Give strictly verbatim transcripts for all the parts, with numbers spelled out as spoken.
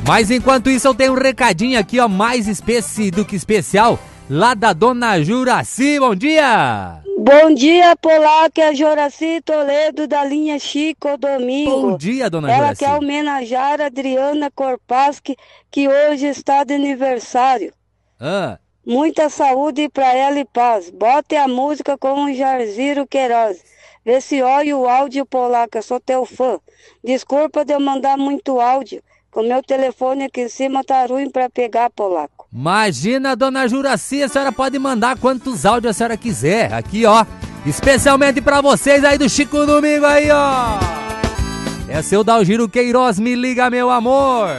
Mas enquanto isso eu tenho um recadinho aqui, ó, mais espécie do que especial, lá da dona Juraci. Bom dia! Bom dia, Polaco, é Juraci Toledo da linha Chico Domingo. Bom dia, dona Ela Juraci. quer homenagear a Adriana Korpaski, que hoje está de aniversário. Ah. Muita saúde para ela e paz. Bote a música com o Jarziro Queiroz. Vê se olha o áudio, Polaco, eu sou teu fã. Desculpa de eu mandar muito áudio. O meu telefone aqui em cima tá ruim pra pegar, Polaco. Imagina, dona Juraci, a senhora pode mandar quantos áudios a senhora quiser. Aqui, ó, especialmente pra vocês aí do Chico Domingo aí, ó. É seu Dalgiro Queiroz, me liga, meu amor.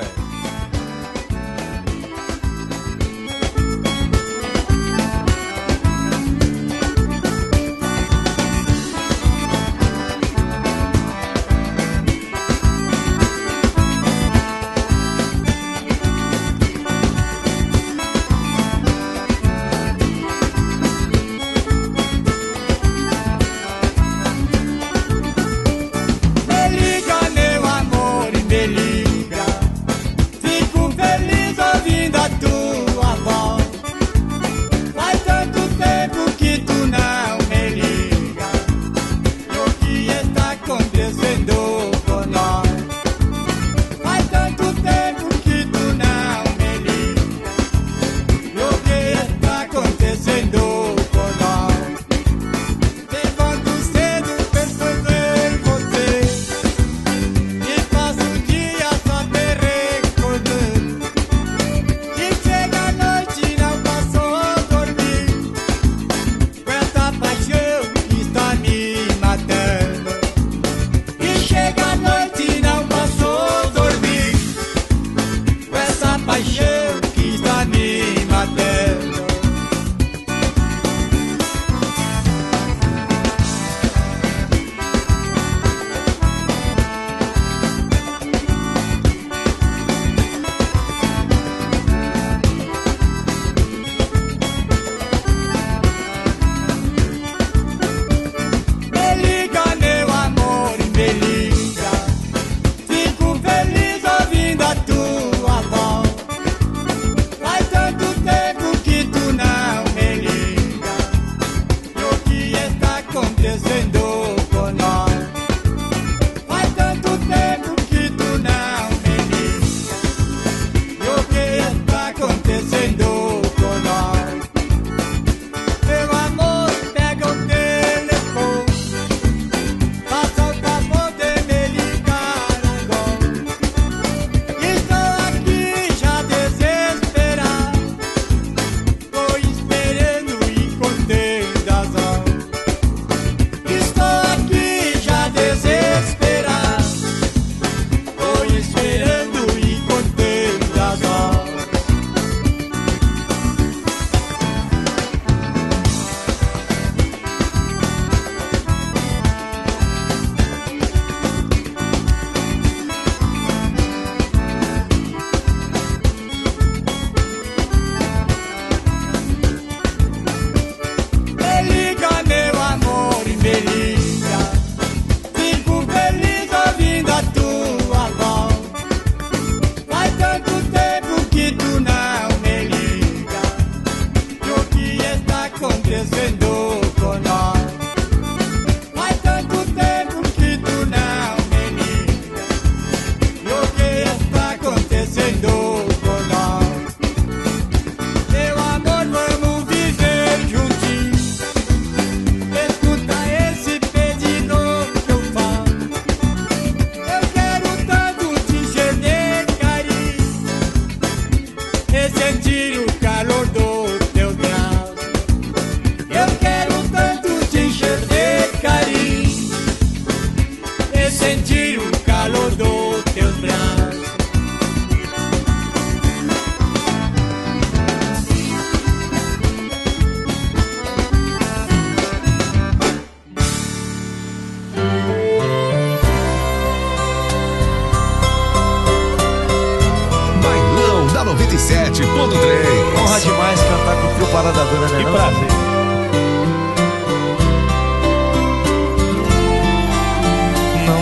sete ponto três. Honra demais cantar com o trio Parada Dura, né? Que não? prazer. Não troca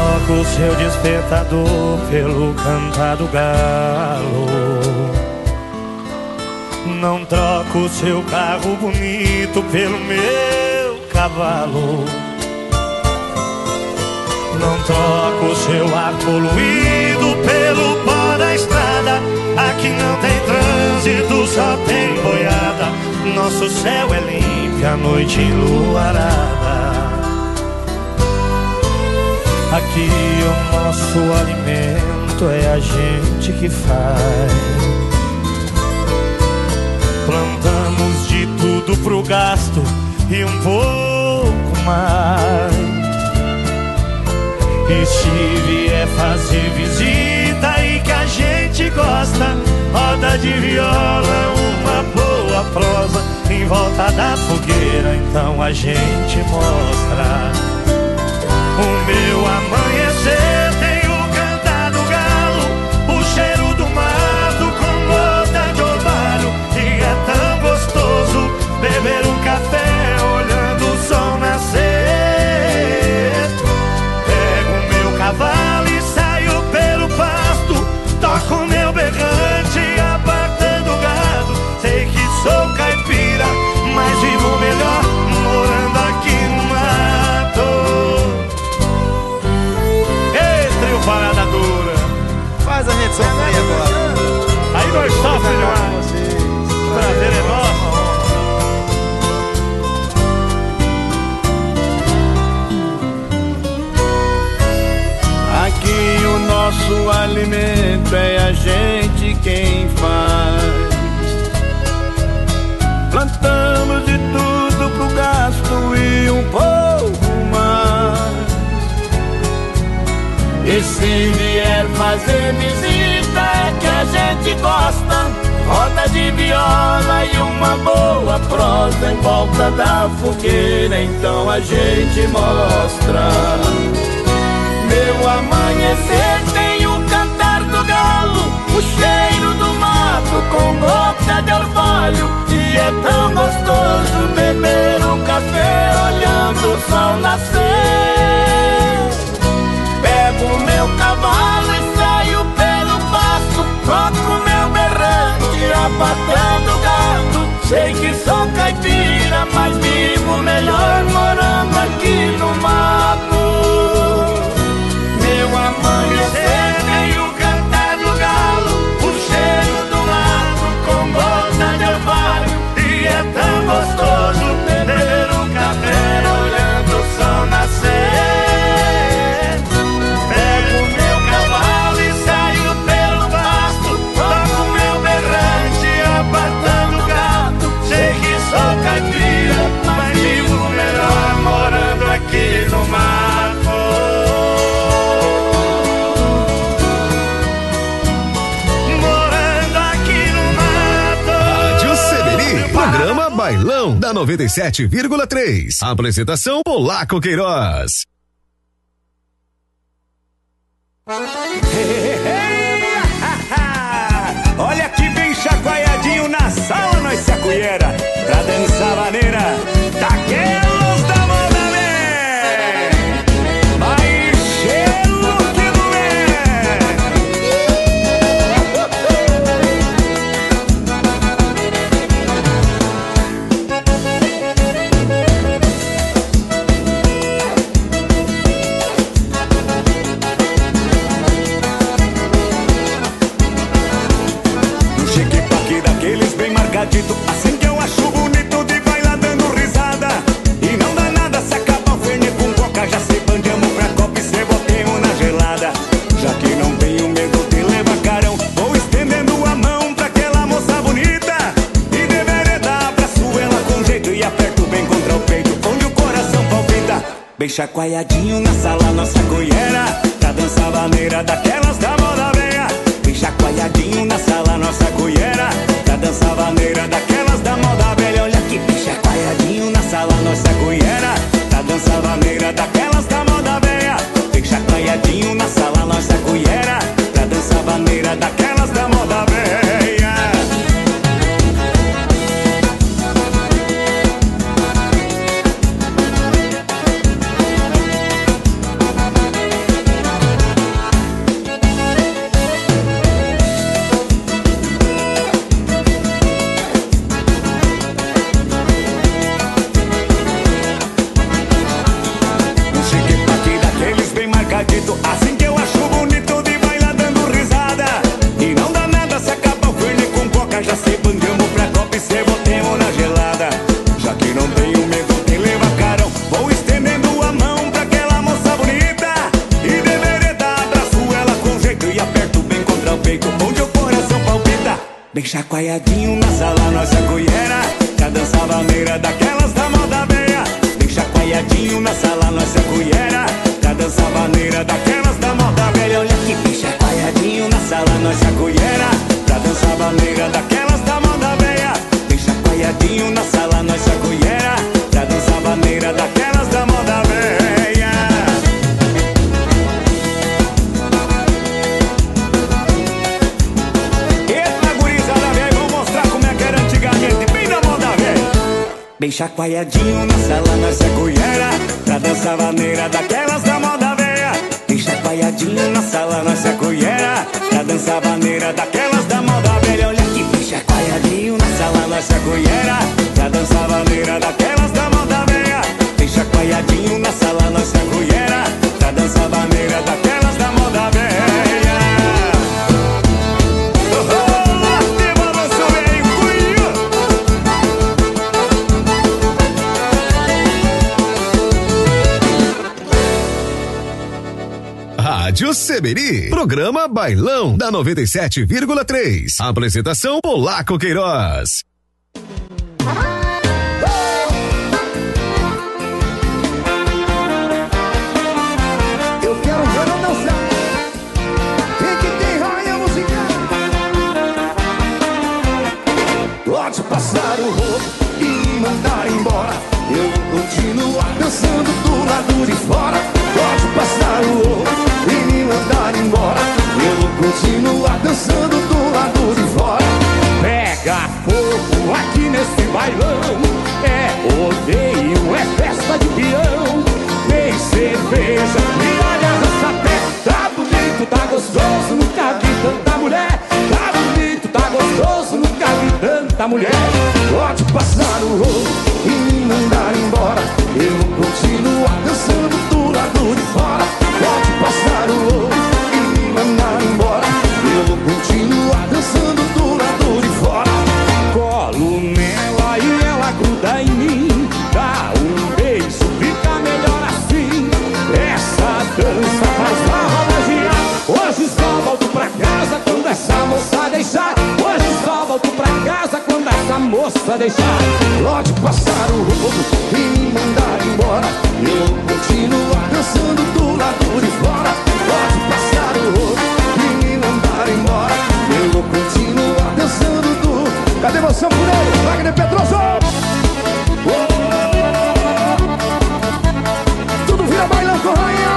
troco o seu despertador pelo cantar do galo. Não troco o seu carro bonito pelo meu cavalo. Não troco o seu ar poluído pelo pó da estrada. Aqui não tem trânsito, só tem boiada. Nosso céu é limpo, a noite enluarada. Aqui o nosso alimento é a gente que faz. Plantamos de tudo pro gasto e um pouco mais. E se vier fazer visita e que a gente gosta, roda de viola, uma boa prosa em volta da fogueira, então a gente mostra. O meu amanhecer tem o cantar do galo, o cheiro do mato com gota de orvalho. E é tão gostoso beber um café olhando o sol nascer. Cavalo e saio pelo pasto, toco meu berrante, apartando o gado. Sei que sou caipira, mas vivo melhor morando aqui no mato. Ei, trio Parada Dura, faz a gente sofrer agora. Aí nós sofremos demais. Prazer é nosso. Aqui o nosso alimento é a gente quem faz. Plantamos de tudo pro gasto e um pouco mais. E se vier fazer visita é que a gente gosta. Roda de viola e uma boa prosa em volta da fogueira, então a gente mostra. Meu amanhecer tem o cantar do galo, o cheiro do mato com gota de orvalho. E é tão gostoso beber um café olhando o sol nascer. Pego meu cavalo e saio pelo pasto, troco meu berrante, abatendo o gado. Sei que sou caipira, mas vivo melhor morando aqui no mato. Meu amanhecer tem o cantar do galo, o cheiro do mato com gota de orvalho. E é tão gostoso beber um café olhando o sol nascer. Pego meu cavalo e saio pelo pasto, toco meu berrante, apartando o gado. Sei que sou caipira, mas vivo melhor morando aqui no mato. Programa Bailão da noventa e sete vírgula três. Apresentação Polaco Queiroz. Olha que bem chacoalhadinho na sala nós se acolhera pra dançar maneira daquelas da moda bem. Mais cheiro que não é. Assim que eu acho bonito de vai lá dando risada. E não dá nada se acaba o ferne com coca. Já se bandeamos pra copa e se botemos na gelada. Já que não tenho medo de levar carão, vou estendendo a mão pra aquela moça bonita. E deveria dar abraço ela com jeito e aperto bem contra o peito, onde o coração palpita. Bem chacoalhadinho na sala nossa goiera, pra dançar maneira daquelas da moda venha. Bem chacoalhadinho na sala nossa goiera, pra dançar vaneira daquelas da moda velha. Olha que bem chacoalhadinho na sala nossa goiera, pra dançar vaneira daquelas da moda velha. Bem chacoalhadinho na sala nossa goiera, pra dançar vaneira daquelas da moda velha. acredito. Assim que eu acho bonito de bailar dando risada. E não dá nada se acaba o verde com coca. Já sei, bandiamo pra copa e cê botemos na gelada. Já que não tenho medo de levar carão, vou estendendo a mão pra aquela moça bonita. E deveria dar abraço ela com jeito e aperto bem contra o peito, onde o coração palpita. Bem chacoalhadinho na sala, nossa colhera. Já dança vaneira daquelas da moda veia. Bem chacoalhadinho na sala, nossa colhera. Já dança vaneira daquelas da moda velha. Olha aqui, bem chacoalhadinho na sala, nossa colhera. Já dança vaneira daquelas da moda veia. Bem chacoalhadinho na sala, nossa colhera. Já dança vaneira daquelas da moda velha. Eita gurizada velha, vou mostrar como é que era antigamente, bem na moda velha. Bem chacoalhadinho na sala, nossa colhera. Já dança vaneira daquelas da moda velha. Bem chacoalhadinho na sala, nossa colhera. Já dança vaneira daquelas da moda velha. Olha aqui, bem chacoalhadinho na sala, nossa colhera. Já dança vaneira daquelas da moda velha. Bem chacoalhadinho na sala, nossa colhera. Já dança vaneira daquelas da moda velha. Rádio Seberi, programa Bailão da noventa e sete vírgula três. Apresentação Polaco Queiroz. Eu quero ver eu dançar. Quem que tem raia musical? Pode passar o roubo e me mandar embora. Eu vou continuar dançando do lado de fora. Pode passar o roubo e me mandar embora. Eu vou continuar dançando do lado de fora. Pega fogo aqui nesse bailão. É rodeio, é festa de peão. Tem cerveja e olha essa pé. Tá bonito, tá gostoso, nunca vi tanta mulher. Tá bonito, tá gostoso, nunca vi tanta mulher. Pode passar o rolo e me mandar embora. Eu vou continuar dançando do lado de fora. Pode passar o rolo e me mandar embora. Eu vou continuar dançando do lado de fora. Colo nela e ela gruda em mim. Dá um beijo, fica melhor assim. Essa dança faz uma roda girar. Hoje só volto pra casa quando essa moça deixar. Hoje só volto pra casa quando essa moça deixar. Pode passar o rolo e me mandar embora. Eu vou continuar dançando do lado de fora. Pode passar o rolo e me mandar embora. Eu vou continuar dançando do... Cadê você, Funeiro? Wagner Pedroso! Tudo vira bailão com rainha.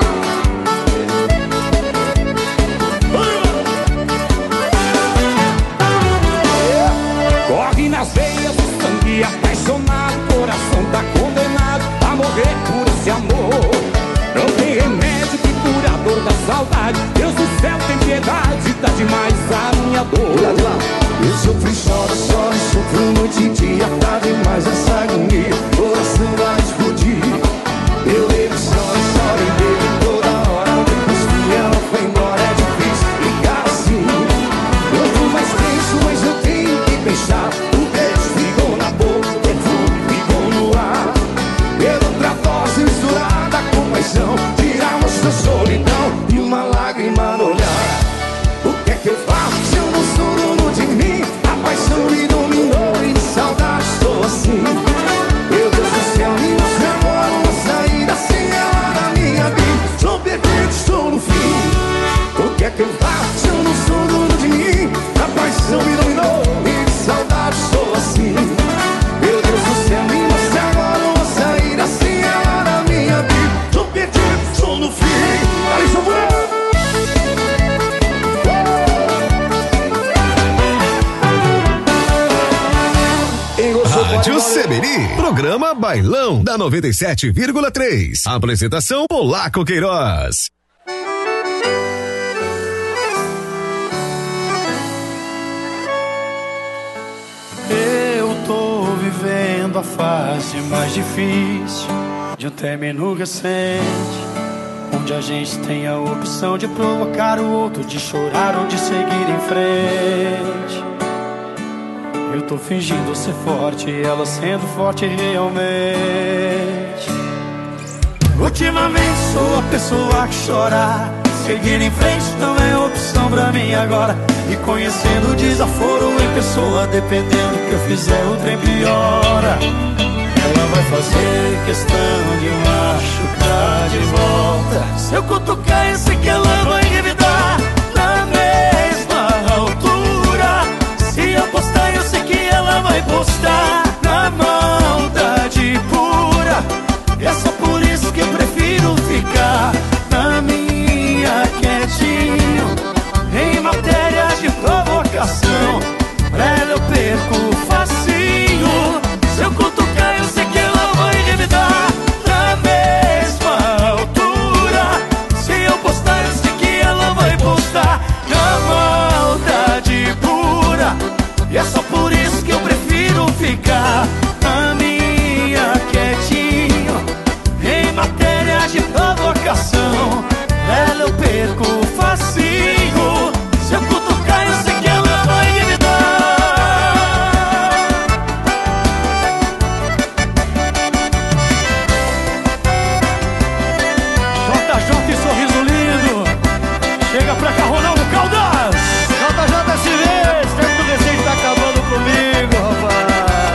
Corre nas veias o sangue apaixonado. Coração tá condenado a morrer por esse amor. Não tem remédio que cure a dor da saudade. Deus do céu tem piedade, tá demais a minha dor. Eu sofro e choro, choro e sofro noite e dia. Tá demais essa agonia, coração vai explodir. Eu bebo, choro, choro e bebo toda hora. Depois que ela foi embora é difícil ficar assim. Eu tô mais tenso, mas eu tenho que pensar. O beijo ficou na boca, o perfume ficou no ar. Pela outra voz misturada com paixão, tiramos da solidão e uma lágrima no olhar. O que é que eu faço se eu não sou dono de mim? A paixão me dominou e de saudade estou assim. Meu Deus do céu, me mostra agora uma saída. Sem ela na minha vida, estou perdido, estou no fim. O que é que eu faço se eu não sou dono de mim? A paixão me dominou e de saudade estou assim. Meu Deus do céu, me mostra agora uma saída. Sem ela na minha vida, estou perdido, estou no fim. Alisson Bueno! Rádio Seberi, programa Bailão da noventa e sete vírgula três. Apresentação Polaco Queiroz. Eu tô vivendo a fase mais difícil de um término recente. onde a gente tem a opção de provocar o outro, de chorar ou de seguir em frente. Eu tô fingindo ser forte e ela sendo forte realmente. Ultimamente sou a pessoa que chora, seguir em frente não é opção pra mim agora. E conhecendo o desaforo em pessoa, dependendo do que eu fizer o trem piora. Ela vai fazer questão de machucar de volta. Se eu cutucar, eu sei que ela vai revidar na mesma altura. Se eu postar, eu sei que ela vai postar na maldade pura. É só por isso que eu prefiro ficar na minha quietinho, em matéria de provocação. Pra ela eu perco facinho. Se eu cutucar, eu sei que ela vai revidar na mesma altura. Se eu postar, eu sei que ela vai postar na maldade pura. E é só por isso que eu prefiro ficar na minha quietinho, em matéria de provocação. Ela eu perco facinho. Se eu cutucar, eu sei que ela vai revidar. J J e sorriso lindo. Chega pra cá, Ronaldo Caldas. J J S V, esse tempo recente tá acabando comigo, rapaz.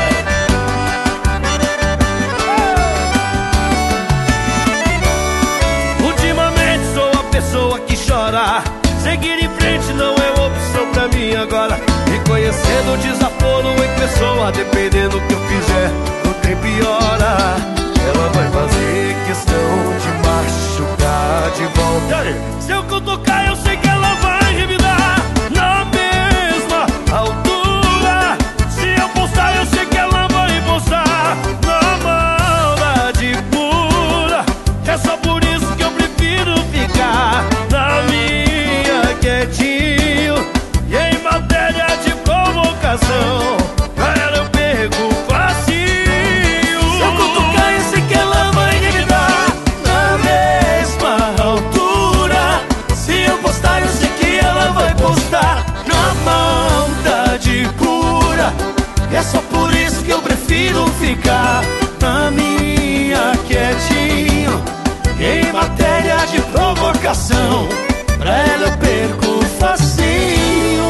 Ultimamente sou a pessoa que chora, seguir em frente não é opção pra mim agora. Reconhecendo o desaforo em pessoa, dependendo do que eu fizer, o trem piora. Ela vai fazer questão de machucar de volta. Se eu cutucar, eu sei que ela vai revidar na mesma altura. Se eu postar, eu sei que ela vai postar na maldade pura. É só por isso que eu prefiro ficar na minha quietinho, e em matéria de provocação, pra ela eu perco facinho. Se eu cutucar, eu sei que ela vai revidar na mesma altura. Se eu postar, eu sei que ela vai postar na maldade pura. E é só por isso que eu prefiro ficar na minha quietinho, em matéria de provocação. Pra ela eu perco facinho.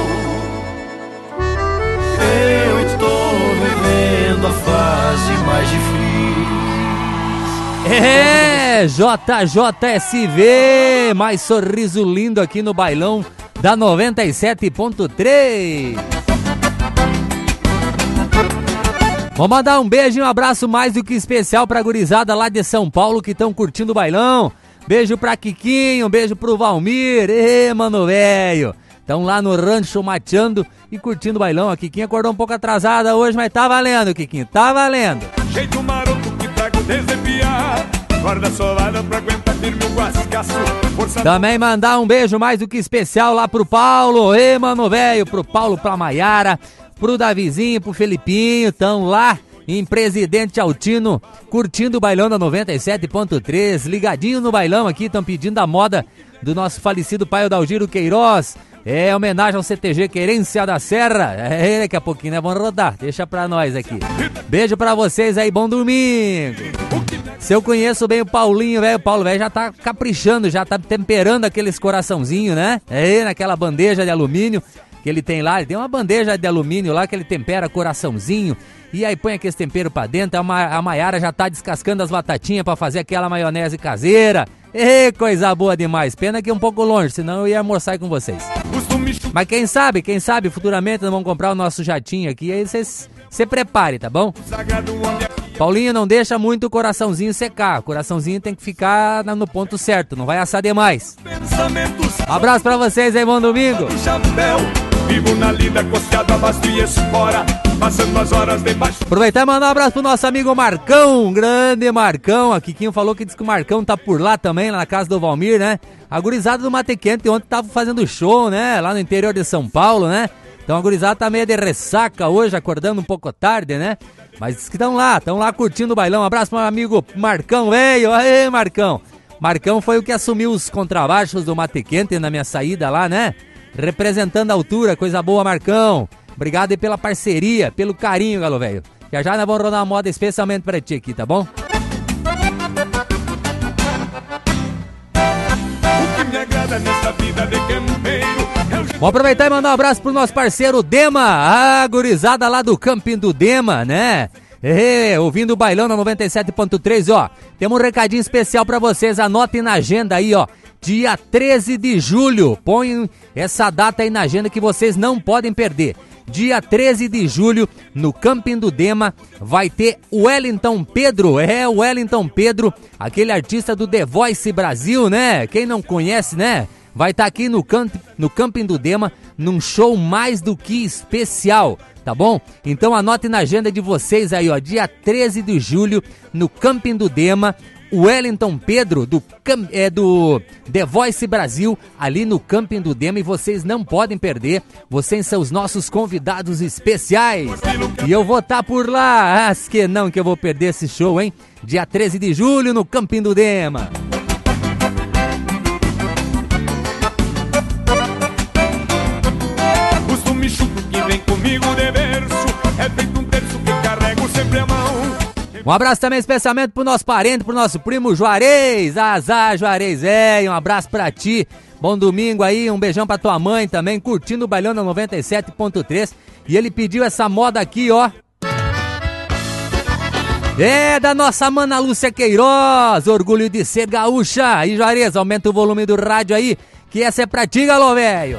Eu estou vivendo a fase mais difícil. É, J J S V, mais sorriso lindo aqui no bailão da noventa e sete ponto três. Vou mandar um beijo e um abraço mais do que especial pra gurizada lá de São Paulo que estão curtindo o bailão. Beijo pra Quiquinho, um beijo pro Valmir, ê, mano velho. Estão lá no rancho mateando e curtindo o bailão. A Quiquinha acordou um pouco atrasada hoje, mas tá valendo, Quiquinho, tá valendo. Jeito maroto que trago desempiar, guarda solada pra aguentar firme o guascaço. Força... Também mandar um beijo mais do que especial lá pro Paulo, ê, mano velho, pro Paulo, pra Maiara, pro Davizinho, pro Felipinho, tão lá em Presidente Altino, curtindo o bailão da noventa e sete ponto três, ligadinho no bailão aqui, estão pedindo a moda do nosso falecido pai Odalgiro Queiroz. É homenagem ao C T G Querência da Serra. É, daqui a pouquinho, né? Vamos rodar, deixa pra nós aqui. Beijo pra vocês aí, bom domingo. Se eu conheço bem o Paulinho, velho, o Paulo, velho, já tá caprichando, já tá temperando aqueles coraçãozinhos, né? É, naquela bandeja de alumínio que ele tem lá, ele tem uma bandeja de alumínio lá que ele tempera coraçãozinho, e aí põe aquele tempero pra dentro. A, Ma- a Maiara já tá descascando as batatinhas pra fazer aquela maionese caseira. Ê, coisa boa demais, pena que é um pouco longe, senão eu ia almoçar com vocês. Mas quem sabe, quem sabe, futuramente nós vamos comprar o nosso jatinho aqui, aí vocês se preparem, tá bom? Paulinho, não deixa muito o coraçãozinho secar, o coraçãozinho tem que ficar no ponto certo, não vai assar demais. Abraço pra vocês aí, bom domingo. Vivo na linda costeada, basto e espora, passando as horas debaixo. Aproveitar e mandar um abraço pro nosso amigo Marcão, grande Marcão. A Quiquinho falou que diz que o Marcão tá por lá também, lá na casa do Valmir, né? A gurizada do Mate Quente ontem tava fazendo show, né? Lá no interior de São Paulo, né? Então a gurizada tá meio de ressaca hoje, acordando um pouco tarde, né? Mas diz que estão lá, estão lá curtindo o bailão. Um abraço pro meu amigo Marcão, velho. Aê, Marcão. Marcão foi o que assumiu os contrabaixos do Mate Quente na minha saída lá, né? Representando a altura, coisa boa, Marcão. Obrigado aí pela parceria, pelo carinho, galo velho. Já já nós vamos rodar uma moda especialmente pra ti aqui, tá bom? O que me agrada nessa vida de campeiro é o... Vou aproveitar e mandar um abraço pro nosso parceiro Dema, a gurizada lá do Camping do Dema, né? É, ouvindo o Bailão na noventa e sete ponto três, ó. Temos um recadinho especial pra vocês, anotem na agenda aí, ó. Dia treze de julho, põe essa data aí na agenda que vocês não podem perder. Dia treze de julho, no Camping do Dema, vai ter o Wellington Pedro, é o Wellington Pedro, aquele artista do The Voice Brasil, né? Quem não conhece, né? Vai estar tá aqui no, camp, no Camping do Dema, num show mais do que especial, tá bom? Então anote na agenda de vocês aí, ó, dia treze de julho, no Camping do Dema, o Wellington Pedro, do, é, do The Voice Brasil, ali no Camping do Dema, e vocês não podem perder, vocês são os nossos convidados especiais, e eu vou estar tá por lá, as que não que eu vou perder esse show, hein? Dia treze de julho, no Camping do Dema. Um abraço também especialmente pro nosso parente, pro nosso primo Juarez, Azar Juarez, é, um abraço pra ti, bom domingo aí, um beijão pra tua mãe também, curtindo o Bailão na noventa e sete ponto três, e ele pediu essa moda aqui, ó, é da nossa mana Lúcia Queiroz, orgulho de ser gaúcha, aí Juarez, aumenta o volume do rádio aí, que essa é pra ti, galo velho.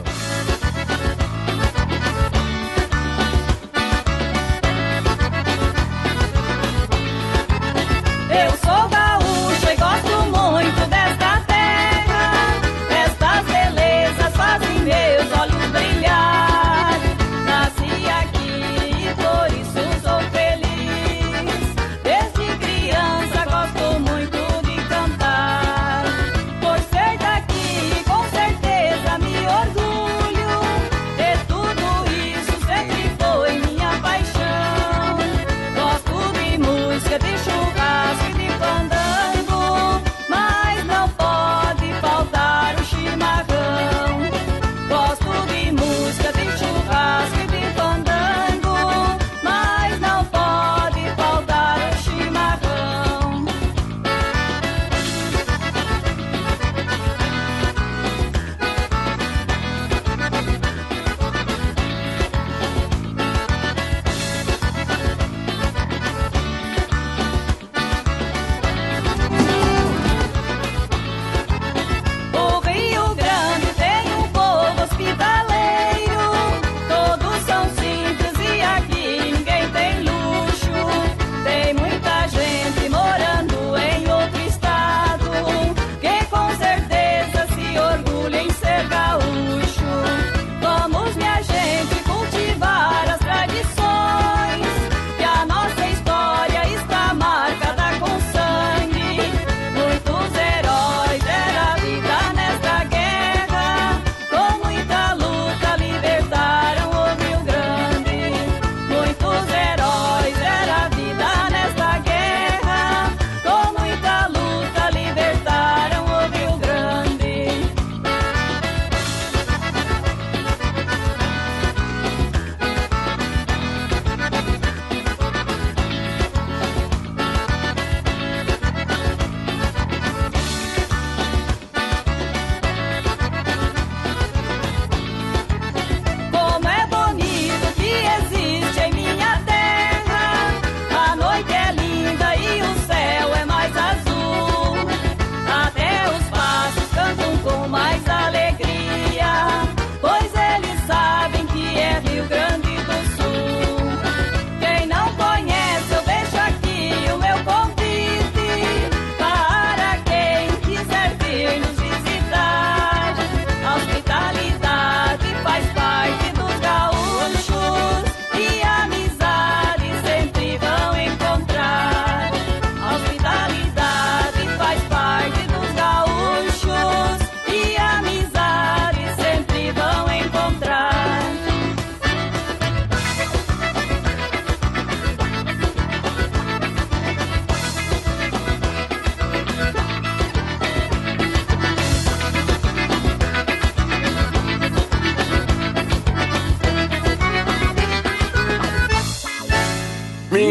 Por ser daqui, com certeza me orgulho.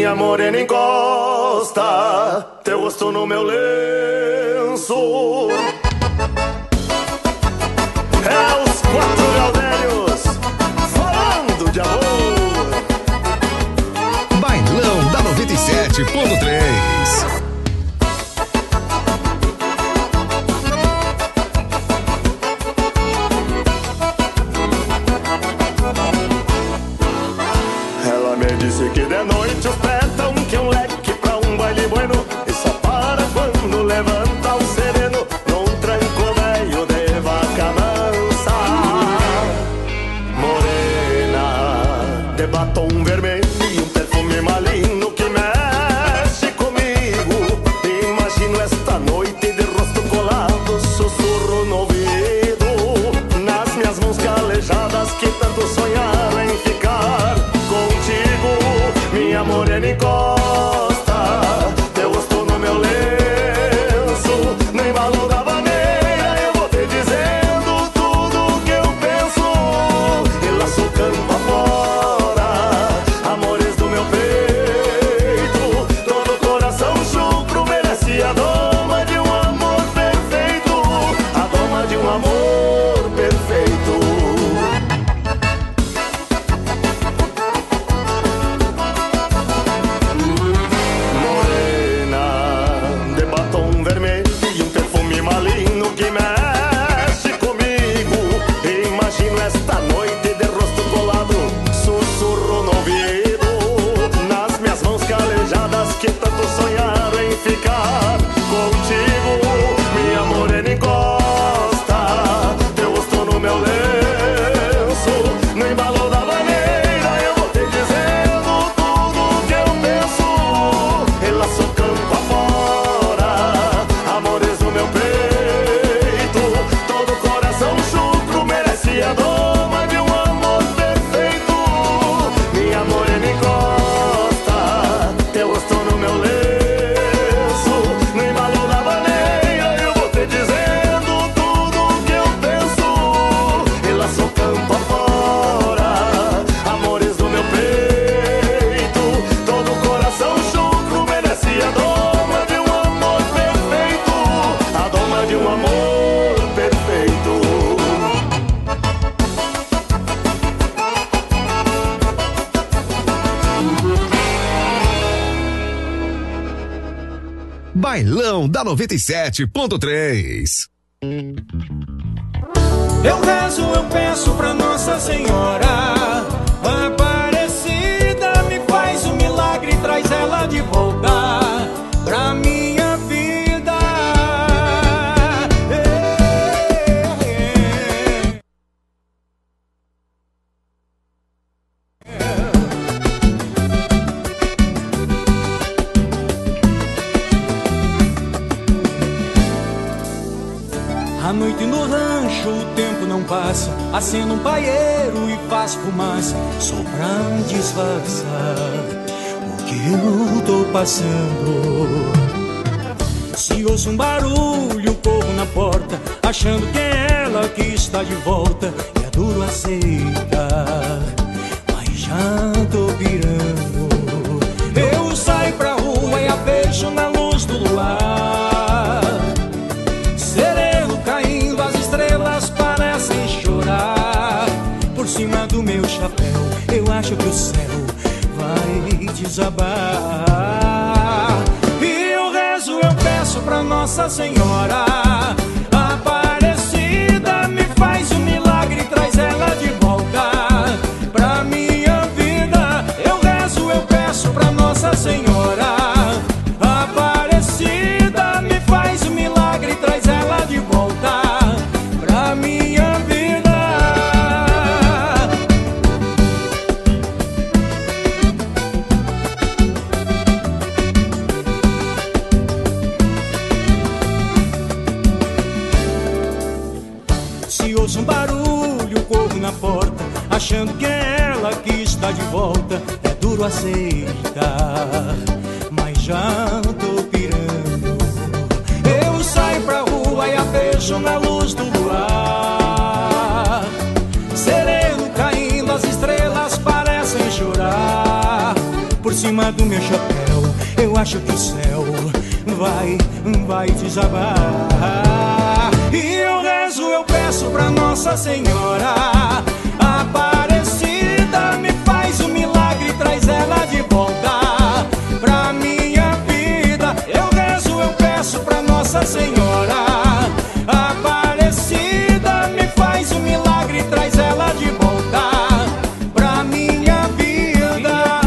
minha morena encosta teu rosto no meu lenço. É os quatro Gaudérios falando de amor. Bailão da noventa e sete ponto três. Ela me disse que de noite os pés dão que um leque pra um baile bueno, e só para quando levanta o sereno num tranco velho de vaca mansa. Morena, de batom vermelho e um perfume maligno que mexe comigo. Imagino esta noite de rosto colado, sussurro no ouvido, nas minhas mãos calejadas que tanto sonharam em ficar contigo. Minha morena encosta teu rosto no meu lenço, no embalo da vaneira eu vou te dizendo tudo que eu penso. E laço o campo afora, amores do meu peito, todo coração chucro merece a doma de um amor perfeito, a doma de um amor perfeito. De batom vermelho e um perfume maligno que mexe comigo. Imagino esta noite de rosto colado, sussurro no ouvido, nas minhas mãos calejadas que tanto sonharam em ficar contigo. Minha morena encosta teu rosto no meu lenço, no embalo da maneira eu vou te dizendo tudo que eu penso. E laço o campo afora, amores do meu peito, todo coração chucro merece a doma de um amor perfeito. Minha morena encosta teu rosto no meu lenço, no embalo da maneira eu vou te dizendo tudo que eu penso. E laço o campo afora, amores do meu peito, todo coração chucro merece a doma de um amor perfeito, a doma de um amor perfeito. Bailão da noventa e sete ponto três. Eu rezo, eu peço pra Nossa Senhora Aparecida, me faz um milagre e traz ela de volta pra minha vida. À noite no rancho o tempo não passa, acendo um paieiro e faz fumaça, só pra disfarçar o que eu tô passando. Se ouço um barulho, corro na porta, achando que é ela que está de volta, e é duro aceitar, mas já tô pirando. Eu saio pra rua e a vejo na luz do luar, sereno caindo, as estrelas parecem chorar. Por cima do meu chapéu eu acho que o céu vai desabar. E eu rezo, eu peço pra Nossa Senhora Aparecida, me faz um milagre e traz ela de volta pra minha vida. Eu rezo, eu peço pra Nossa Senhora Aparecida, me faz um milagre e traz ela de volta pra minha vida. Se ouço um barulho, corro na porta, achando que é ela que está de volta. É duro aceitar, mas já tô pirando. Eu saio pra rua e a vejo na luz do luar, sereno caindo, as estrelas parecem chorar. Por cima do meu chapéu, eu acho que o céu vai, vai desabar. E eu rezo, eu peço pra Nossa Senhora Aparecida, me faz um milagre, traz ela de volta pra minha vida. Eu rezo, eu peço pra Nossa Senhora Aparecida, me faz um milagre, traz ela de volta pra minha vida.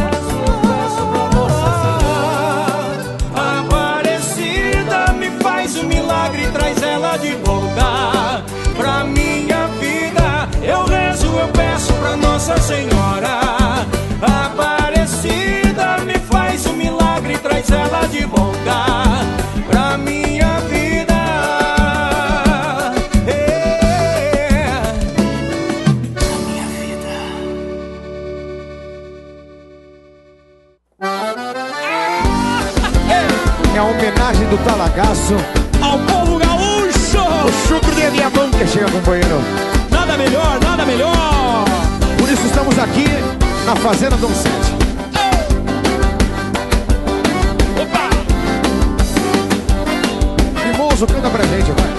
Aparecida, me faz um milagre, traz ela de volta pra minha vida. Eu rezo, eu peço pra Nossa Senhora Aparecida, me faz um milagre, traz ela de volta pra minha vida. É, minha vida. É a homenagem do Talagaço Ao povo gaúcho, o chucro de Viamão que chega, companheiro. nada melhor, nada melhor. Por isso estamos aqui na Fazenda Dom Sete. Opa! Mimoso, canta pra gente, vai.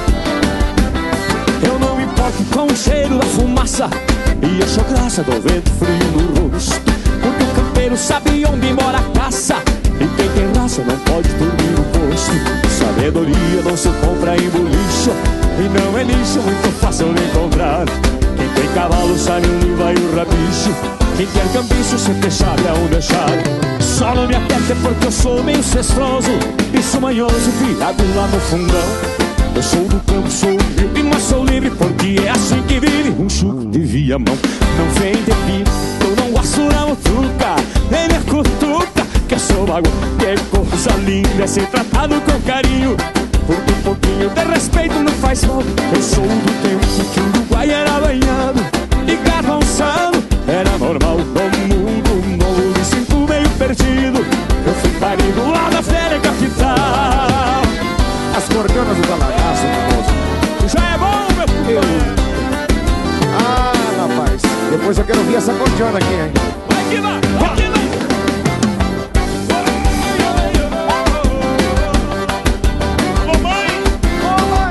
Eu não me importo com o cheiro da fumaça e a sua graça do vento frio no rosto, porque o campeiro sabe onde mora a caça, e quem tem raça não pode dormir no posto. Sabedoria não se compra em bolicho, e não é lixo muito fácil de encontrar. Quem tem cavalo sabe onde vai o rabicho, quem quer cambicho sempre sabe aonde achar. Só não me aperta porque eu sou meio cestroso e sou manhoso, virado lá no fundão. Eu sou do campo, sou humilde, mas sou livre, porque é assim que vive um chuco de Viamão. Não vem de vida, eu não gosto da mutuca, nem me cutuca, que eu sou água, que coisa linda é ser tratado com carinho, porque um pouquinho de respeito não faz mal. Eu sou do tempo que o Uruguai era banhado e garronçado era normal. No mundo novo me sinto meio perdido, eu fui parido lá na Féria Capital. As cordonas do Talagaço, moço. Já é bom, meu filho. Ah, rapaz, depois eu quero ouvir essa cordiona aqui, hein. Vai que vai, vai que vai. Mamãe, mamãe.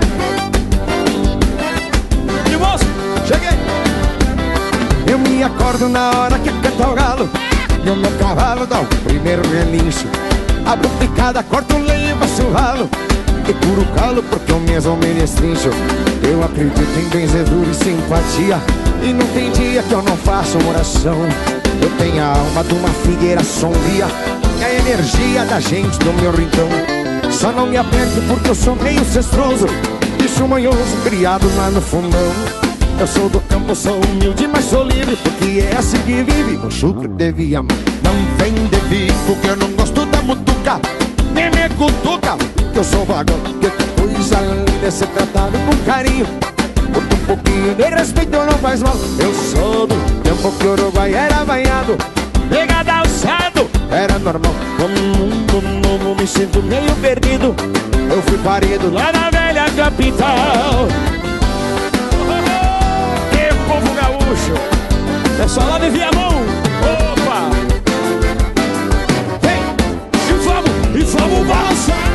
E moço, cheguei. Eu me acordo na hora que canta o galo, e o meu cavalo dá o primeiro relincho. Abro picada, corto lenha e passo o ralo, e curo o calo porque eu mesmo me destrincho. Eu acredito em benzedura e simpatia, e não tem dia que eu não faço uma oração. Eu tenho a alma de uma figueira sombria e a energia da gente do meu rincão. Só não me aperte porque eu sou meio cestroso, bicho manhoso criado lá no fundão. Eu sou do campo, sou humilde, mas sou livre, porque é assim que vive um chucro de Viamão. Não vem de bico que eu não gosto da mutuca, nem me cutuca, que eu sou vagão, que coisa linda é ser tratado com carinho, porque um pouquinho de respeito não faz mal. Eu sou do tempo que o Uruguai era banhado, pegada ao alçado era normal. No mundo novo me sinto meio perdido, eu fui parido lá na velha capital. que povo gaúcho, pessoal lá de Viamão. Opa! Vem, e vamos, e vamos balançar.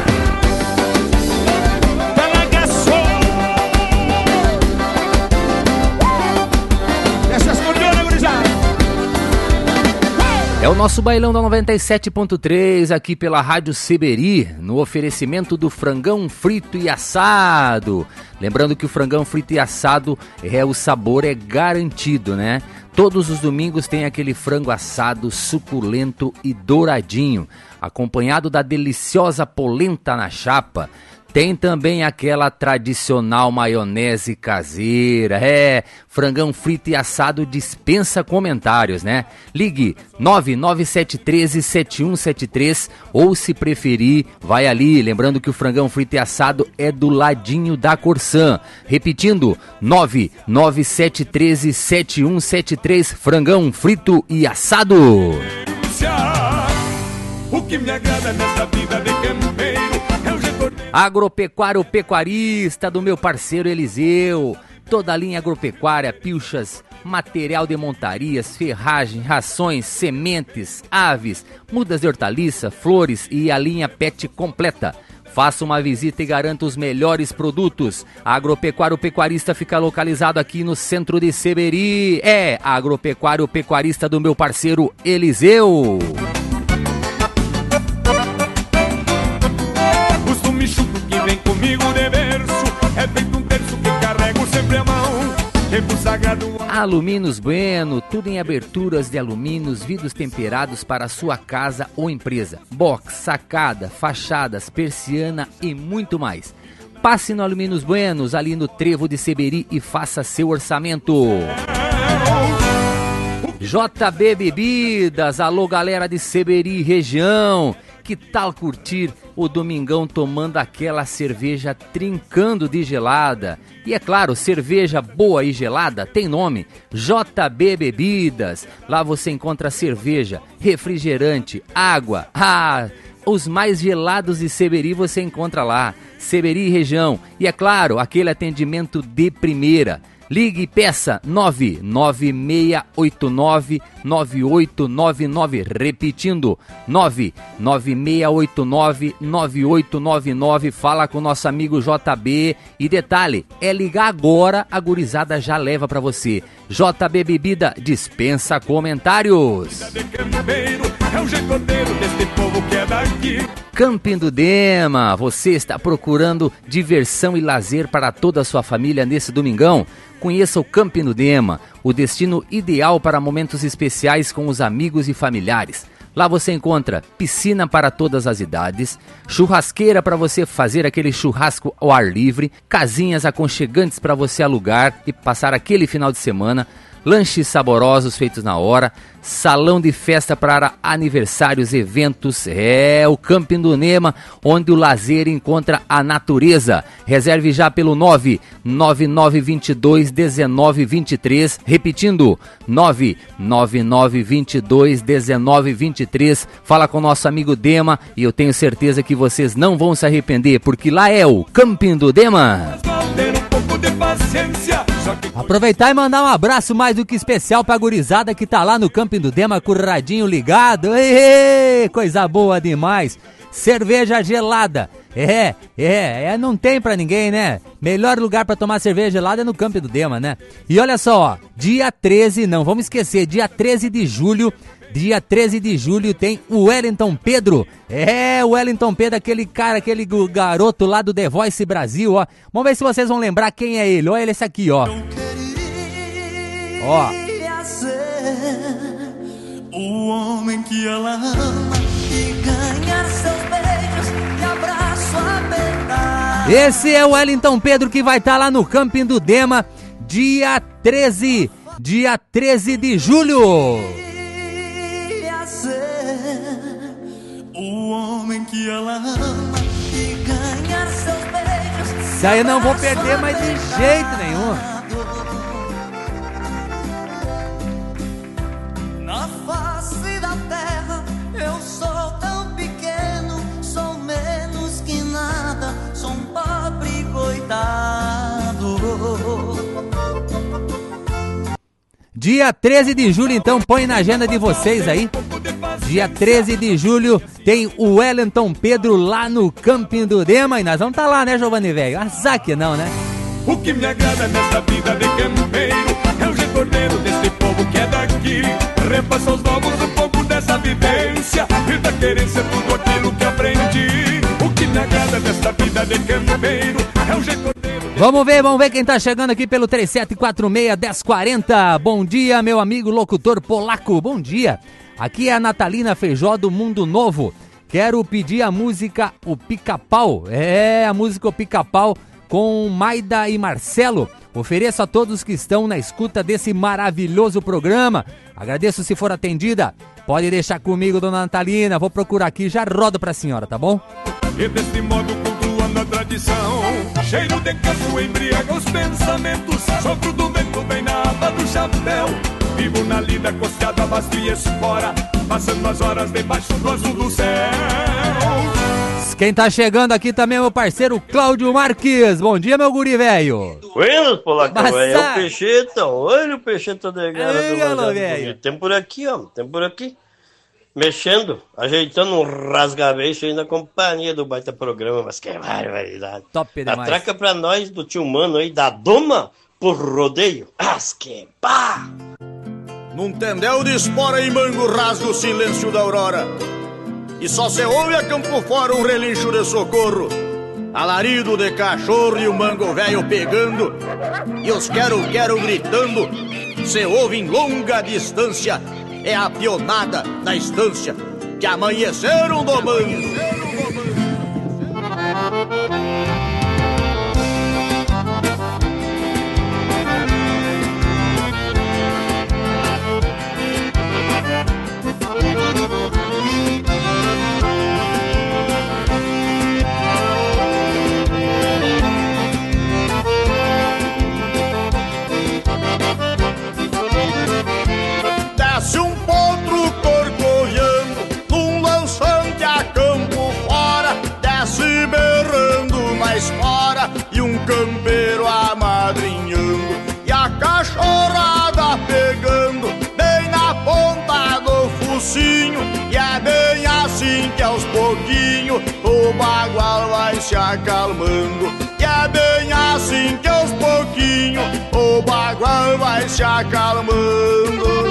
É o nosso bailão da noventa e sete ponto três aqui pela Rádio Seberi, no oferecimento do frangão frito e assado. Lembrando que o frangão frito e assado, é o sabor é garantido, né? Todos os domingos tem aquele frango assado suculento e douradinho, acompanhado da deliciosa polenta na chapa. Tem também aquela tradicional maionese caseira. É, frangão frito e assado dispensa comentários, né? Ligue nove nove sete um três sete um sete três ou, se preferir, vai ali. Lembrando que o frangão frito e assado é do ladinho da Corsã. Repetindo, nove nove sete um três sete um sete três, frangão frito e assado. O que me agrada nessa vida de campeiro é o recordei. Agropecuário Pecuarista do meu parceiro Eliseu. Toda a linha agropecuária, pilchas, material de montarias, ferragem, rações, sementes, aves, mudas de hortaliça, flores e a linha pet completa. Faça uma visita e garanta os melhores produtos. A Agropecuário Pecuarista fica localizado aqui no centro de Seberi. É Agropecuário Pecuarista do meu parceiro Eliseu. Costume chuto que vem comigo de berço, é feito um terço que carrego sempre a mão. Alumínios Bueno, tudo em aberturas de alumínios, vidros temperados para sua casa ou empresa. Box, sacada, fachadas, persiana e muito mais. Passe no Alumínios Buenos, ali no Trevo de Seberi e faça seu orçamento. J B Bebidas, alô galera de Seberi e região. Que tal curtir o domingão tomando aquela cerveja trincando de gelada? E é claro, cerveja boa e gelada tem nome, J B Bebidas. Lá você encontra cerveja, refrigerante, água. Ah, os mais gelados de Seberi você encontra lá, Seberi e região. E é claro, aquele atendimento de primeira. Ligue e peça nove nove seis oito nove nove oito nove nove, repetindo, nove nove seis oito nove nove oito nove nove, fala com o nosso amigo J B. E detalhe, é ligar agora, a gurizada já leva pra você. J B Bebida dispensa comentários. Camping do Dema, você está procurando diversão e lazer para toda a sua família nesse domingão? Conheça o Camping do Dema, o destino ideal para momentos especiais com os amigos e familiares. Lá você encontra piscina para todas as idades, churrasqueira para você fazer aquele churrasco ao ar livre, casinhas aconchegantes para você alugar e passar aquele final de semana, lanches saborosos feitos na hora, salão de festa para aniversários, eventos. É o Camping do Dema, onde o lazer encontra a natureza. Reserve já pelo nove nove nove dois dois um nove dois três, repetindo, nove nove nove dois dois um nove dois três. Fala com o nosso amigo Dema e eu tenho certeza que vocês não vão se arrepender, porque lá é o Camping do Dema. Aproveitar e mandar um abraço mais do que especial pra gurizada que tá lá no Camping do Dema com o radinho ligado. Ei, coisa boa demais. Cerveja gelada. É, é, é, não tem pra ninguém, né? Melhor lugar pra tomar cerveja gelada é no Camping do Dema, né? E olha só, ó, dia treze, não vamos esquecer, dia treze de julho, dia treze de julho tem o Wellington Pedro. É, o Wellington Pedro, aquele cara, aquele garoto lá do The Voice Brasil, ó. Vamos ver se vocês vão lembrar quem é ele. Olha ele esse aqui, ó. Ó. O homem que ela ama e ganhar seus beijos e abraço apertado. Esse é o Wellington Pedro que vai estar tá lá no Camping do Dema, dia treze, dia treze de julho. O homem que ela ama e ganhar seus beijos. Isso aí eu não vou perder mais de jeito nenhum. Na face da terra eu sou tão pequeno, sou menos que nada, sou um pobre coitado. Dia treze de julho, então, põe na agenda de vocês aí. Dia treze de julho tem o Wellington Pedro lá no Camping do Dema. E nós vamos estar tá lá, né, Giovanni velho? Azar que não, né? O que me agrada nessa vida de campeiro é o retorneiro desse povo que é daqui. Repassa aos novos um pouco dessa vivência e da querência tudo aquilo que aprendi. O que me agrada nessa vida de campeiro é o retorneiro. Vamos ver, vamos ver quem tá chegando aqui pelo três sete quatro seis, um zero quatro zero. Bom dia, meu amigo locutor polaco. Bom dia. Aqui é a Natalina Feijó do Mundo Novo. Quero pedir a música O Pica-Pau. É, a música O Pica-Pau com Maida e Marcelo. Ofereço a todos que estão na escuta desse maravilhoso programa. Agradeço se for atendida. Pode deixar comigo, dona Natalina. Vou procurar aqui e já rodo pra senhora, tá bom? E desse modo cultuando a tradição, cheiro de campo embriaga os pensamentos, sopro do vento bem na aba do chapéu. Vivo na lida costeada, vasto e espora, passando as horas debaixo do azul do céu. quem tá chegando aqui também é meu parceiro Cláudio Marques. Bom dia, meu guri velho. Buenas, Polacão, é o Peixeta. Olha o Peixeta de galo, velho. Tem por aqui, ó, tem por aqui. Mexendo, ajeitando um rasga-beijo aí na companhia do baita programa, mas que barbaridade. Top demais. Atraca pra nós do tio Mano aí, da Doma por rodeio. As que pá! Num tendel de espora e mango rasga o silêncio da aurora. E só se ouve a campo fora um relincho de socorro. Alarido de cachorro e o mango velho pegando. E os quero-quero gritando. Se ouve em longa distância. É a pionada da estância que amanheceram domando. Desce um potro corcoviando num lançante a campo fora, desce berrando na espora e um campeiro amadrinhando e a cachorrada pegando bem na ponta do focinho. E é bem assim que aos pouquinhos o bagual vai se acalmando. E é bem assim que aos pouquinhos o bagual vai se acalmando.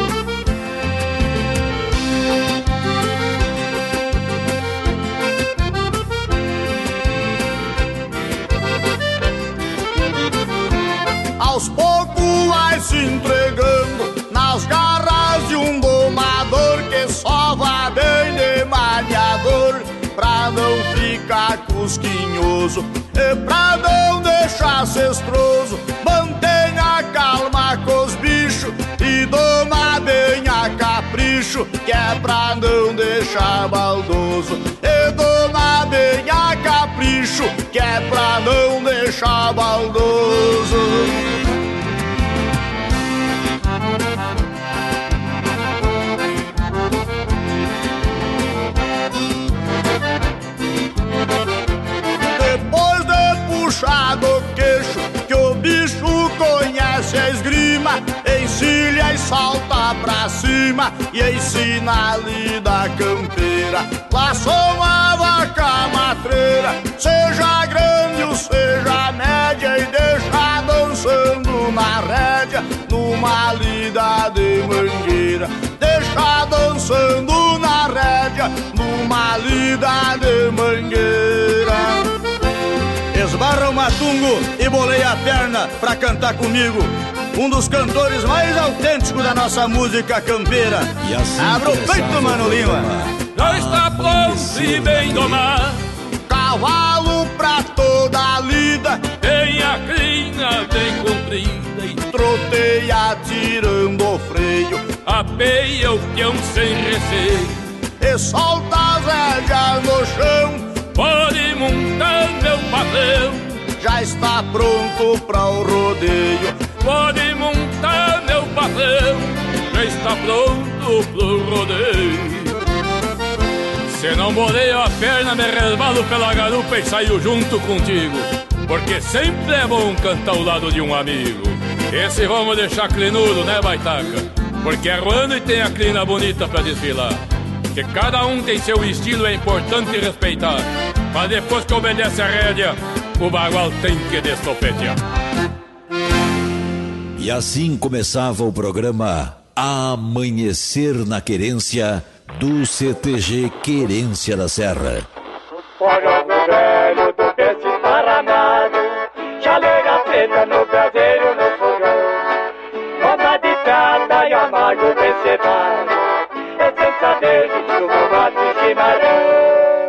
Aos poucos vai se entregando nas garras de um domador que só vai bem de malhador, pra não ficar cusquinhoso e pra não deixar cestroso. Mantenha calma com os bichos e doma bem a capricho, que é pra não deixar baldoso. E doma bem a capricho, que é pra não deixar baldoso. Depois de puxar do queixo, que o bicho conhece a esgrima, encilha e salta pra cima e ensina a lida campeira. Laçou uma vaca matreira, seja grande ou seja média, e deixa dançando na rédea numa lida de mangueira. Deixa dançando na rédea numa lida de mangueira. Esbarra o matungo e boleia a perna pra cantar comigo, um dos cantores mais autênticos da nossa música campeira. E assim abra o peito, Mano Lima. Já está pronto e bem domado, cavalo pra toda a lida, tem a crina bem comprida e troteia tirando o freio, apeia o peão sem receio e solta as rédeas no chão. Pode montar meu patrão, já está pronto pra o rodeio. Pode montar meu patrão, já está pronto pro rodeio. Se não boleio a perna, me resbalo pela garupa e saio junto contigo, porque sempre é bom cantar ao lado de um amigo. Esse vamos deixar clinudo, né, baitaca? Porque é ruano e tem a clina bonita pra desfilar. Que cada um tem seu estilo, é importante respeitar, mas depois que obedece a rédea, o bagual tem que destopetear. E assim começava o programa Amanhecer na Querência, do C T G Querência da Serra. Olha o velho do berço esparramado, chalega preta no braseiro no fogão, bomba de prata e amargo bem cevado, essência verde do bombato e chimarrão.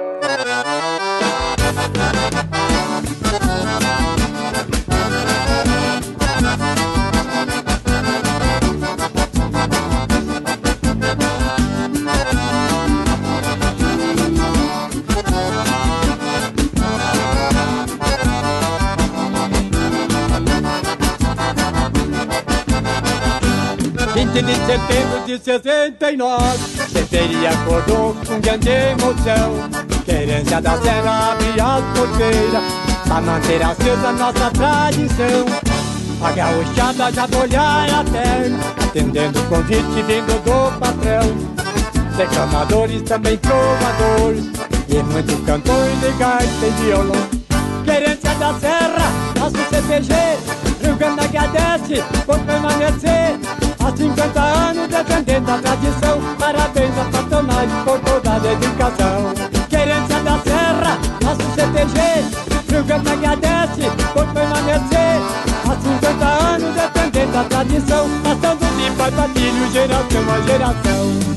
vinte de setembro de sessenta e nove, Seteria acordou um grande emoção. Querência da serra abre as porteiras pra manter acesa nossa tradição. A gauchada já bolha a terra, atendendo o convite vindo do patrão. Declamadores, também trovadores, e muitos cantores legais tem violão. Querência da serra, nosso C T G, Rio Grande agradece por permanecer há cinquenta anos defendendo a tradição. Parabéns à patronagem por toda a dedicação. Querência da serra, nosso C T G, Rio Grande agradece por permanecer há cinquenta anos defendendo a tradição. Passando de pai para filho, geração a geração.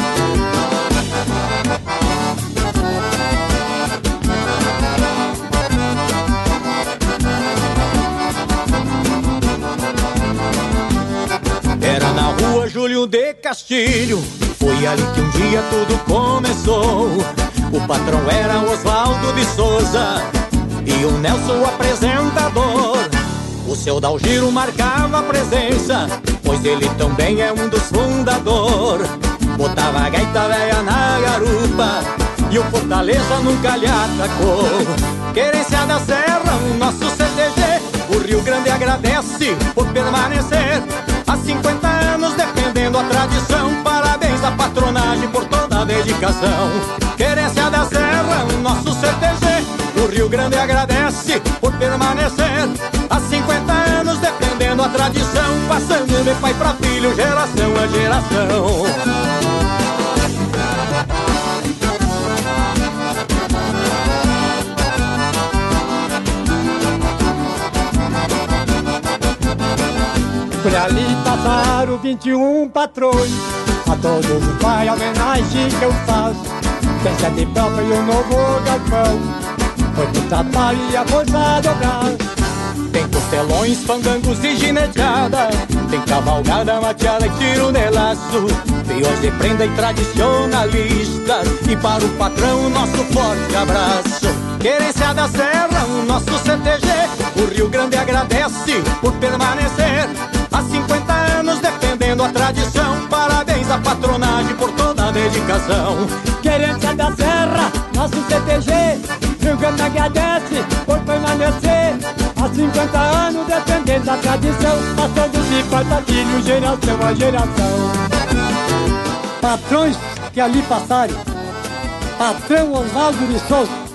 Era na rua Júlio de Castilho, foi ali que um dia tudo começou. O patrão era Osvaldo de Souza e o Nelson o apresentador. O seu Dalgiro marcava a presença, pois ele também é um dos fundadores. Botava a gaita velha na garupa e o Fortaleza nunca lhe atacou. Querência da Serra, o nosso C T G, o Rio Grande agradece por permanecer há cinquenta anos defendendo a tradição. Parabéns à patronagem por toda a dedicação. Querência da Serra, o nosso C T G, o Rio Grande agradece por permanecer há cinquenta anos defendendo a tradição. Passando de pai pra filho, geração a geração. Por ali passaram vinte e um patrões, a todos os pai a homenagem que eu faço. Tem sede própria e um novo galpão, foi pro trabalho e a força dobrar. Tem costelões, fandangos e gineteada, tem cavalgada, mateada e tiro de laço, peões de prenda e tradicionalistas, e para o patrão nosso forte abraço. Querência da Serra, o nosso C T G, o Rio Grande agradece por permanecer há cinquenta anos defendendo a tradição. Parabéns à patronagem por toda a dedicação. Querência da Serra, nosso C T G, Rio Grande agradece por permanecer há cinquenta anos defendendo a tradição. Passando de pai para filho, geração a geração. Patrões que ali passaram: patrão Osvaldo de Souza,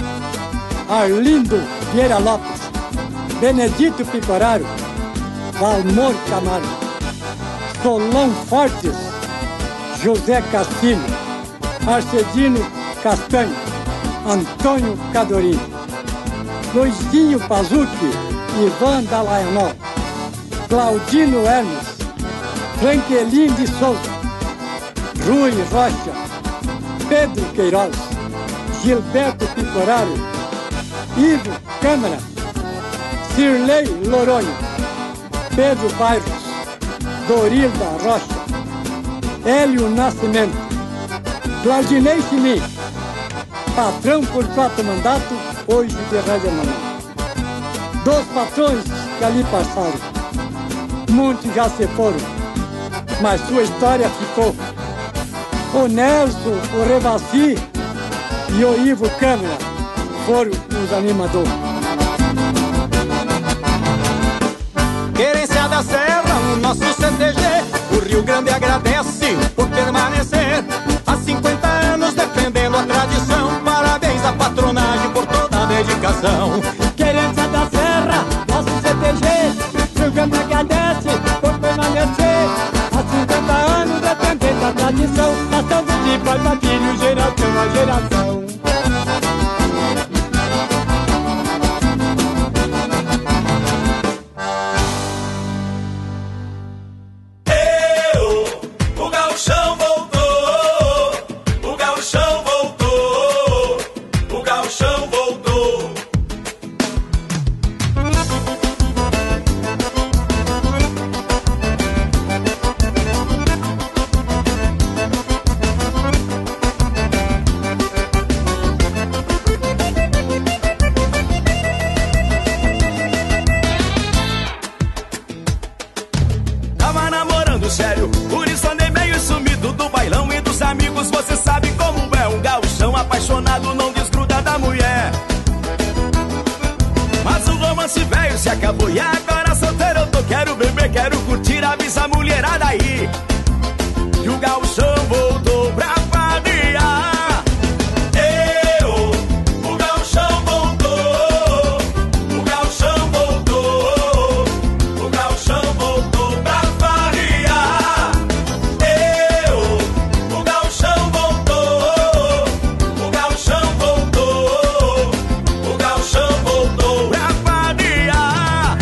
Arlindo Vieira Lopes, Benedito Picoraro, Valmor Camargo, Solon Fortes, José Castilho, Arcedino Castanho, Antônio Cadorim, Luizinho Pazucchi, Ivan Dallagnol, Claudino Hermes, Franquelin de Souza, Rui Rocha, Pedro Queiroz, Gilberto Picoraro, Ivo Câmara, Cirlei Loronho, Pedro Bairros, Dorilda Rocha, Hélio Nascimento, Claudinei Sinim, patrão por quatro mandatos, hoje de Rádio Manaus. Dos patrões que ali passaram, muitos já se foram, mas sua história ficou. O Nelson, o Revassi e o Ivo Câmara foram os animadores. Querência da Serra, o nosso C T G, o Rio Grande agradece por permanecer há cinquenta anos defendendo a tradição. Parabéns à patronagem por toda a dedicação. Querência da Serra, nosso C T G, Rio Grande agradece por permanecer há cinquenta anos defendendo a tradição. Passando de pai para filho, geração a geração. Apaixonado, não romance velho se acabou e agora solteiro eu tô. Quero beber, quero curtir, avisa a mulherada aí que o gauchão voltou pra variar. Eu, o gauchão voltou, o gauchão voltou, o gauchão voltou pra variar. Eu, o gauchão voltou, o gauchão voltou, o gauchão voltou pra variar.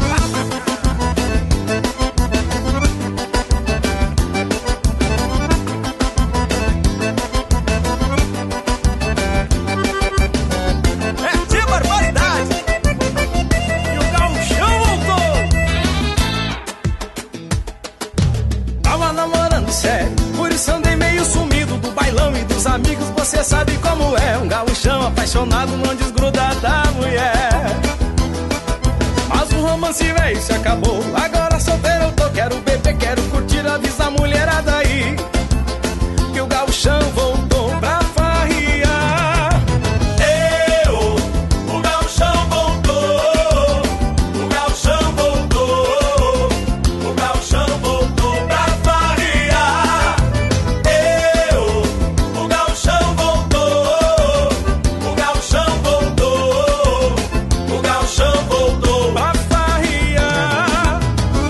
É de barbaridade. E o gauchão voltou. Tava namorando sério, por isso andei meio sumido do bailão e dos amigos. Você sabe como é, um gauchão apaixonado não desgruda da mulher. Mas o romance velho se acabou, agora solteiro eu tô. Quero beber, quero curtir, avisa a mulherada aí que o gauchão voltou pra farriar. Eu, o gauchão voltou, o gauchão voltou, o gauchão voltou pra farriar. Eu, o gauchão voltou, o gauchão voltou, o gauchão voltou pra farriar.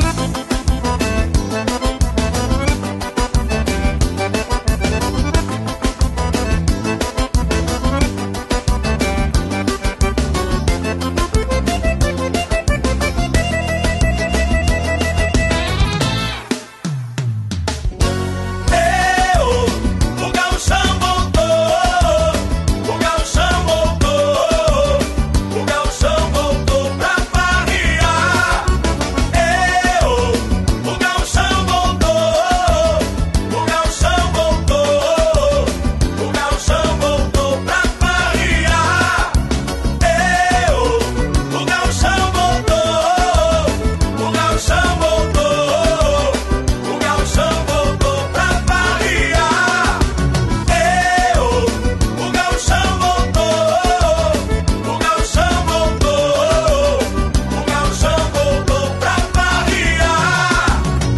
Eu, o gauchão voltou, o gauchão voltou, o gauchão voltou pra farriar. Eu, o gauchão voltou, o gauchão voltou, o gauchão voltou pra farriar. Eu, o gauchão voltou, o gauchão voltou, o gauchão voltou pra farriar. Eu, o gauchão voltou, o gauchão voltou, o gauchão voltou pra farriar.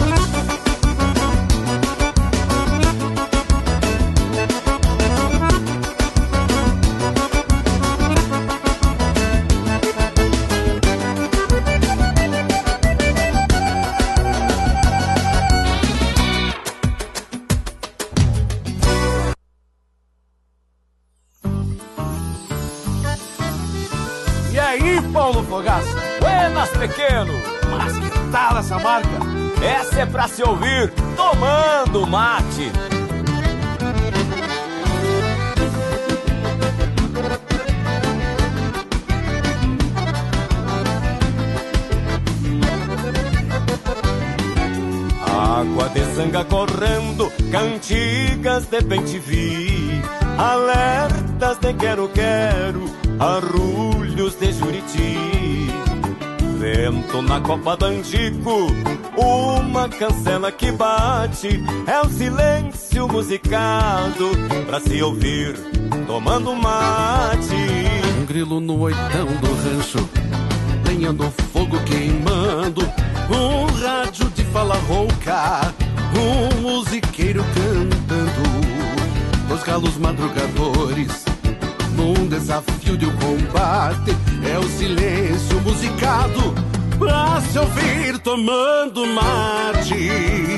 E aí, Paulo Fogaça? Buenas, pequeno. Mas que tal essa marca? Essa é pra se ouvir tomando mate. Água de sanga correndo, cantigas de bem te vi, alertas de quero-quero, arrulhos de Juriti. Vento na copa do Angico, uma cancela que bate, é o silêncio musicado pra se ouvir tomando mate. Um grilo no oitão do rancho, lenhando fogo queimando, um rádio de fala rouca, um musiqueiro cantando, os galos madrugadores num desafio de um combate, é o silêncio musicado pra se ouvir tomando mate.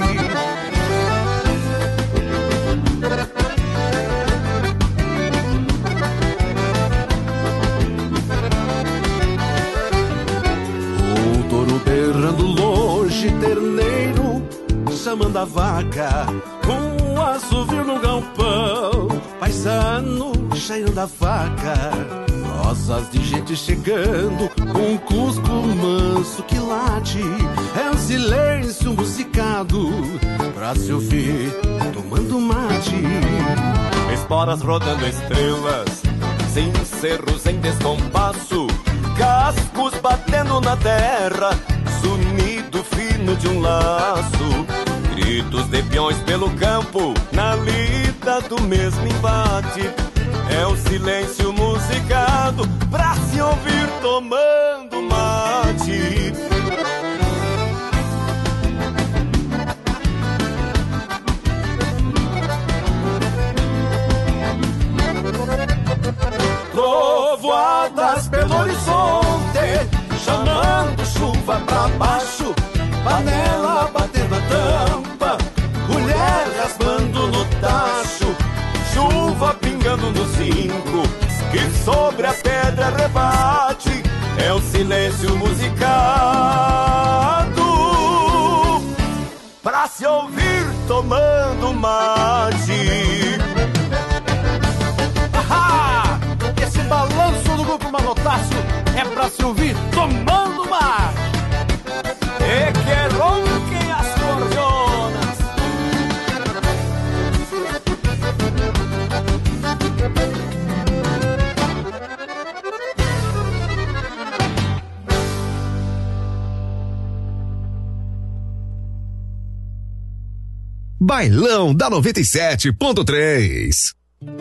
Um touro berrando longe, terneiro chamando a vaca, um assovio no galpão, paisano cheirando a faca, rosas de gente chegando, um cusco manso que late, é um silêncio musicado pra se ouvir tomando mate. Esporas rodando estrelas, cincerros em descompasso, cascos batendo na terra, sunido fino de um laço, gritos de peões pelo campo, na lida do mesmo embate, É um silêncio musicado pra se ouvir tomando mate. Trovoadas pelo horizonte, chamando chuva pra baixo, panela batendo a tampa, mulher raspando no tacho, chuva pingando no zinco, que sobre a pedra rebate. É o silêncio musicado pra se ouvir tomando mate. Ahá! Esse balanço do grupo Manotácio é pra se ouvir tomando mar. É que ronquem as corjonas. Bailão da noventa e sete ponto três.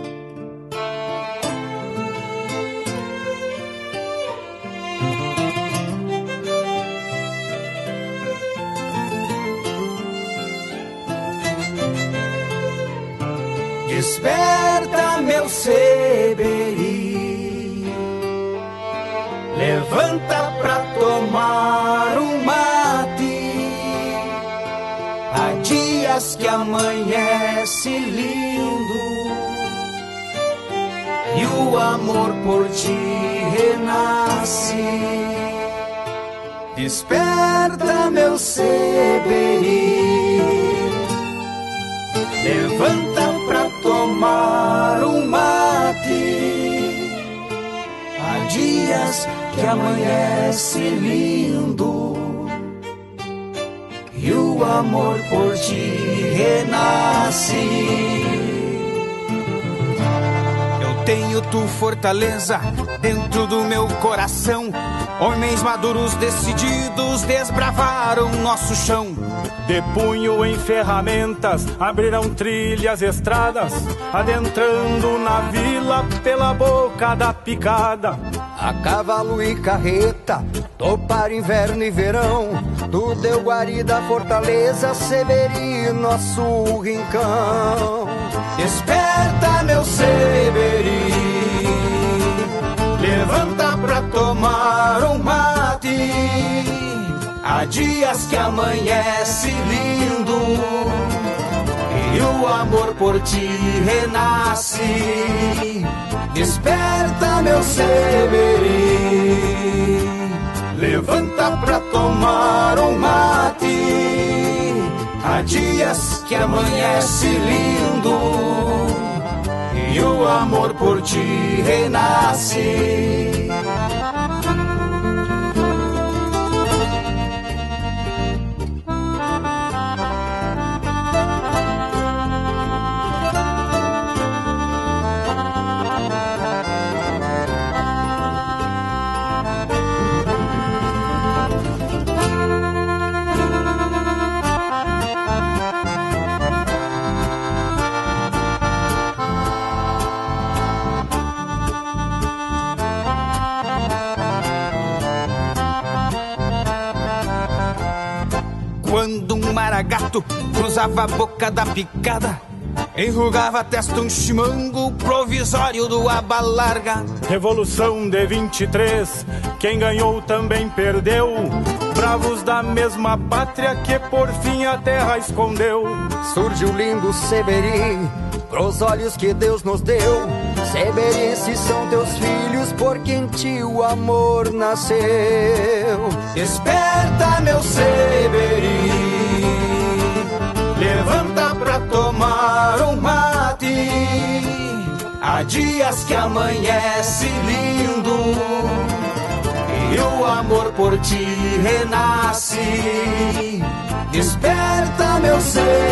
Desperta, meu seberi, levanta pra tomar um mate. Há dias que amanhece lindo e o amor por ti renasce. Desperta, meu seberi, levanta pra tomar um mate. Há dias que amanhece lindo e o amor por ti renasce. Eu tenho tu fortaleza dentro do meu coração. Homens maduros decididos desbravaram nosso chão. De punho em ferramentas, abriram trilhas, estradas, adentrando na vila pela boca da picada. A cavalo e carreta, topar inverno e verão, do deu guarida, fortaleza, Seberi, nosso rincão. Desperta, meu Seberi, levanta pra tomar um mate. Há dias que amanhece lindo e o amor por ti renasce. Desperta, meu Seberi, levanta pra tomar um mate. Há dias que amanhece lindo e o amor por ti renasce. Quando um maragato cruzava a boca da picada, enrugava a testa um chimango provisório do aba larga. Revolução de vinte e três, quem ganhou também perdeu. Bravos da mesma pátria que por fim a terra escondeu. Surgiu lindo Seberi, pros olhos que Deus nos deu. Seberi, esses são teus filhos, porque em ti o amor nasceu. Desperta, meu Seberi, levanta pra tomar um mate. Há dias que amanhece lindo e o amor por ti renasce. Desperta, meu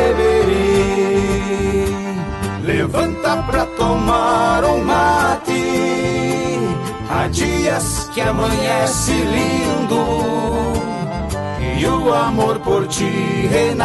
Seberi, levanta pra tomar um mate. Há dias que amanhece lindo e o amor por ti renasce.